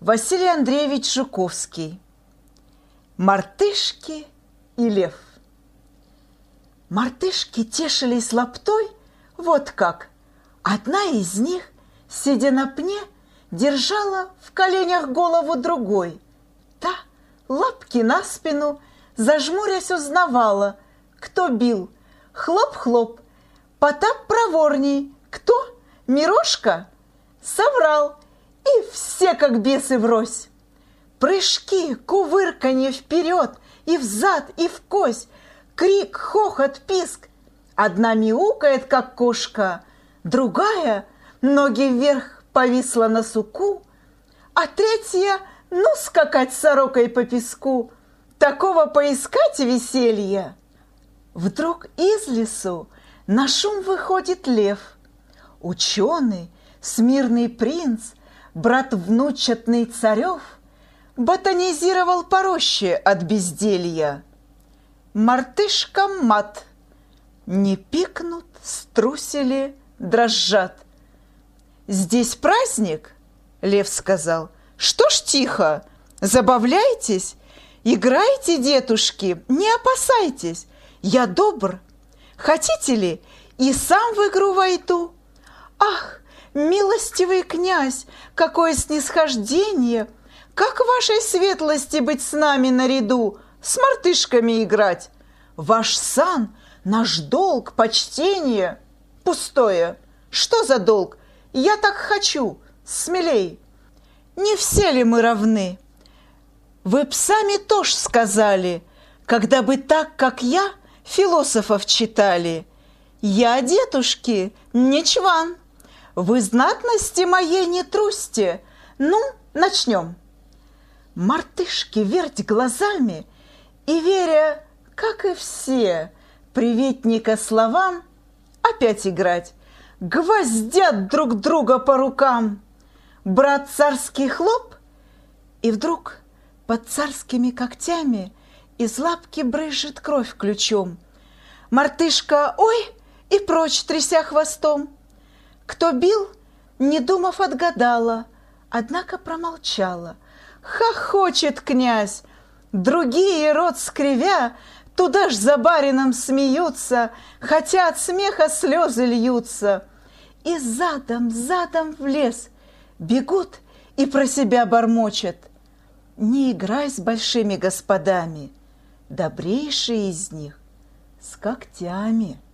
Василий Андреевич Жуковский. Мартышки и лев. Мартышки тешились лаптой, вот как. Одна из них, сидя на пне, держала в коленях голову другой. Та, лапки на спину, зажмурясь, узнавала, кто бил. Хлоп-хлоп, Потап проворней. Кто? Мирошка? Соврал. И все, как бесы, врозь. Прыжки, кувырканье вперед, и взад, и вкось, крик, хохот, писк. Одна мяукает, как кошка, другая, ноги вверх, повисла на суку, а третья, ну, скакать сорокой по песку. Такого поискать веселья. Вдруг из лесу на шум выходит лев. Ученый, смирный принц, брат внучатный царев, ботанизировал по роще от безделья. Мартышкам мат. Не пикнут, струсили, дрожат. «Здесь праздник?» — лев сказал. «Что ж тихо? Забавляйтесь, играйте, детушки, не опасайтесь. Я добр. Хотите ли, и сам в игру войду? Ах, милостивый князь, какое снисхождение! Как вашей светлости быть с нами наряду, с мартышками играть? Ваш сан, наш долг, почтение. Пустое. Что за долг? Я так хочу, смелей. Не все ли мы равны? Вы б сами тоже сказали, когда бы так, как я, философов читали. Я, детушки, не чван. Вы знатности моей не трусьте. Ну, начнем. Мартышки верть глазами и, веря, как и все, приветника словам, опять играть. Гвоздят друг друга по рукам. Брат царский хлоп, и вдруг под царскими когтями из лапки брызжет кровь ключом. Мартышка «ой» и прочь, тряся хвостом. Кто бил, не думав, отгадала, однако промолчала. Хохочет князь, другие, рот скривя, туда ж за барином смеются, хотя от смеха слезы льются. И задом в лес бегут и про себя бормочет. Не играй с большими господами, добрейший из них с когтями.